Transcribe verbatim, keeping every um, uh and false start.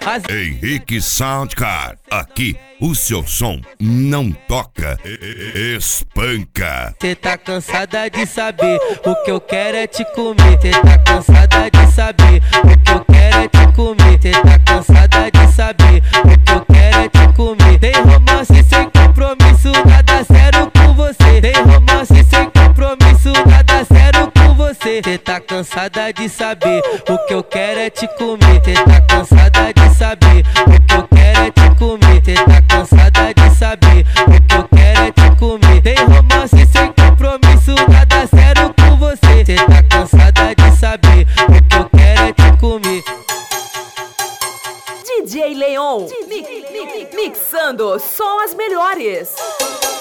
As... Henrique Soundcar, aqui o seu som não toca, espanca. Cê tá cansada de saber, o que eu quero é te comer. Cê tá cansada de saber, o que eu quero é te comer. Cê tá cansada de saber, o que eu quero é te comer. Tem romance sem compromisso, nada sério com você. Tem romance sem compromisso, nada sério com você. Cê tá cansada de saber, o que eu quero é te comer. Cê tá cansada de saber, o que eu quero é te comer. Cê tá cansada de saber, o que eu quero é te comer. Tem romance sem compromisso, nada sério com você. Cê tá cansada de saber, o que eu quero é te comer. D J Leon, mi, mi, mi, mixando só as melhores.